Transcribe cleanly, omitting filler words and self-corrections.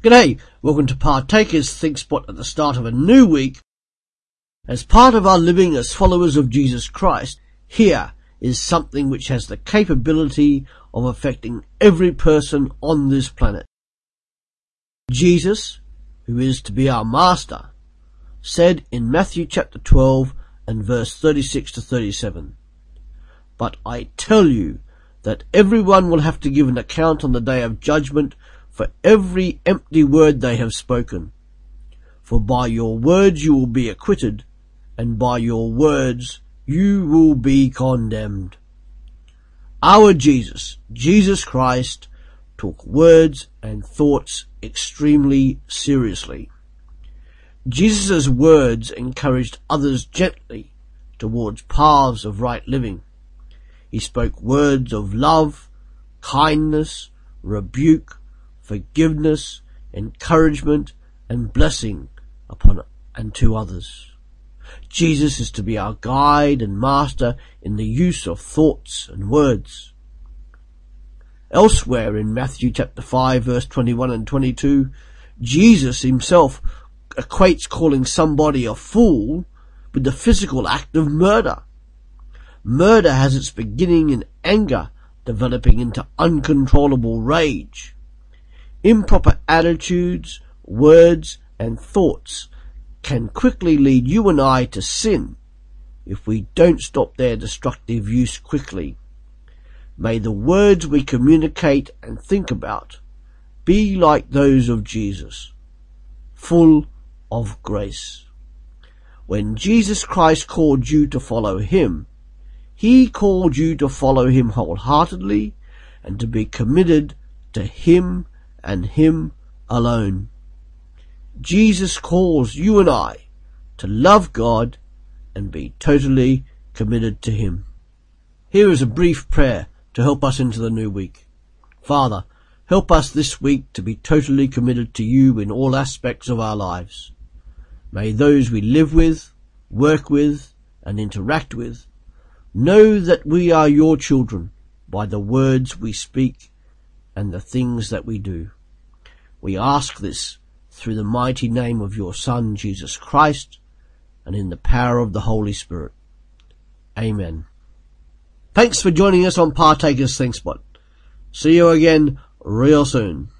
G'day, welcome to Partakers Think Spot at the start of a new week. As part of our living as followers of Jesus Christ, here is something which has the capability of affecting every person on this planet. Jesus, who is to be our Master, said in Matthew chapter 12 and verse 36 to 37, "But I tell you that everyone will have to give an account on the day of judgment for every empty word they have spoken. For by your words you will be acquitted, and by your words you will be condemned." Our Jesus, Jesus Christ, took words and thoughts extremely seriously. Jesus' words encouraged others gently towards paths of right living. He spoke words of love, kindness, rebuke, forgiveness, encouragement, and blessing upon and to others. Jesus is to be our guide and master in the use of thoughts and words. Elsewhere in Matthew chapter 5 verse 21 and 22, Jesus himself equates calling somebody a fool with the physical act of murder. Murder has its beginning in anger, developing into uncontrollable rage. Improper attitudes, words, and thoughts can quickly lead you and I to sin if we don't stop their destructive use quickly. May the words we communicate and think about be like those of Jesus, full of grace. When Jesus Christ called you to follow him, he called you to follow him wholeheartedly and to be committed to him and him alone. Jesus calls you and I to love God and be totally committed to him. Here is a brief prayer to help us into the new week. Father, help us this week to be totally committed to you in all aspects of our lives. May those we live with, work with, and interact with know that we are your children by the words we speak and the things that we do. We ask this through the mighty name of your Son, Jesus Christ, and in the power of the Holy Spirit. Amen. Thanks for joining us on Partakers Think Spot. See you again real soon.